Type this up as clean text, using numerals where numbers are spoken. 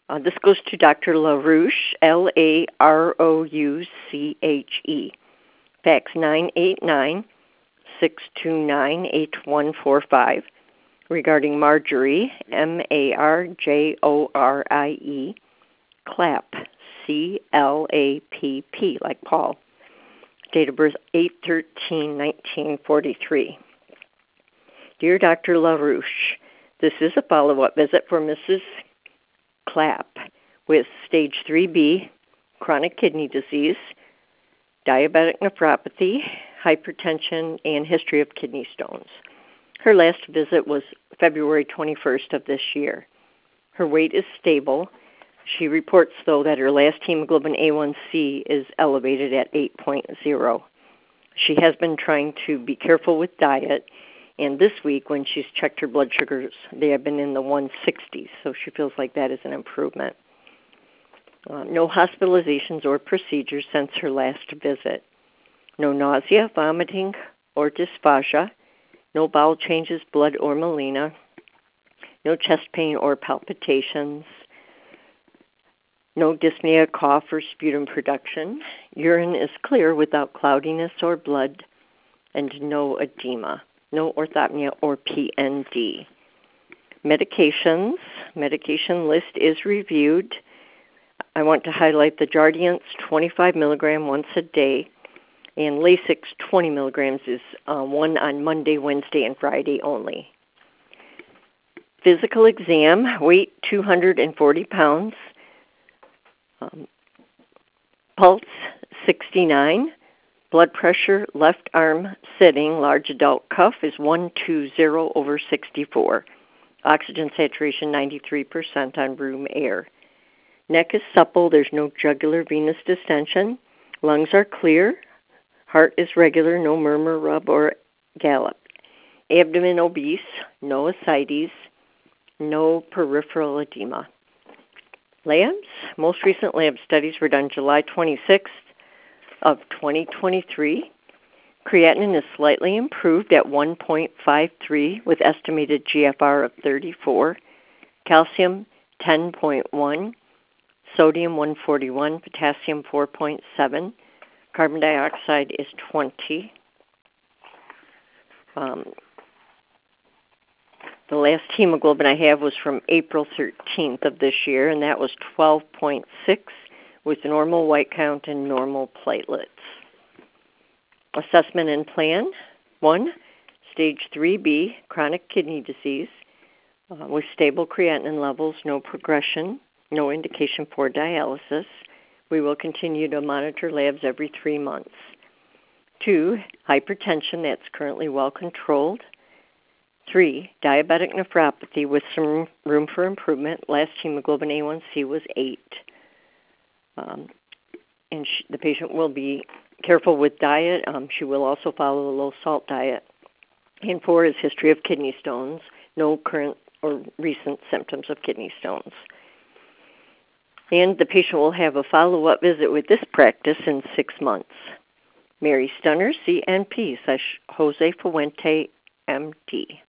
This goes to Dr. LaRouche, LaRouche, fax 989-629-8145, regarding Marjorie, Marjorie, Clapp, Clapp, like Paul. Date of birth 8/13/1943. Dear Dr. LaRouche, this is a follow-up visit for Mrs. Clapp with stage 3B, chronic kidney disease, diabetic nephropathy, hypertension, and history of kidney stones. Her last visit was February 21st of this year. Her weight is stable. She reports, though, that her last hemoglobin A1C is elevated at 8.0. She has been trying to be careful with diet, and this week when she's checked her blood sugars, they have been in the 160s, so she feels like that is an improvement. No hospitalizations or procedures since her last visit. No nausea, vomiting, or dysphagia. No bowel changes, blood or melena. No chest pain or palpitations. No dyspnea, cough, or sputum production. Urine is clear without cloudiness or blood, and no edema. No orthopnea or PND. Medications. Medication list is reviewed. I want to highlight the Jardiance 25 milligram once a day, and Lasix 20 milligrams is one on Monday, Wednesday, and Friday only. Physical exam, weight 240 pounds, pulse 69, blood pressure left arm sitting, large adult cuff is 120/64, oxygen saturation 93% on room air. Neck is supple, there's no jugular venous distension, lungs are clear, heart is regular, no murmur, rub, or gallop. Abdomen obese, no ascites, no peripheral edema. Labs, most recent lab studies were done July 26th of 2023. Creatinine is slightly improved at 1.53 with estimated GFR of 34. Calcium 10.1. Sodium 141. Potassium 4.7. Carbon dioxide is 20. The last hemoglobin I have was from April 13th of this year, and that was 12.6 with normal white count and normal platelets. Assessment and plan. 1, stage 3B, chronic kidney disease with stable creatinine levels, no progression, no indication for dialysis. We will continue to monitor labs every 3 months. 2, hypertension that's currently well controlled. 3, diabetic nephropathy with some room for improvement. Last hemoglobin A1C was 8. And the patient will be careful with diet. She will also follow a low-salt diet. And 4 is history of kidney stones, no current or recent symptoms of kidney stones. And the patient will have a follow-up visit with this practice in 6 months. Mary Stunner, CNP, / Jose Fuente, MD.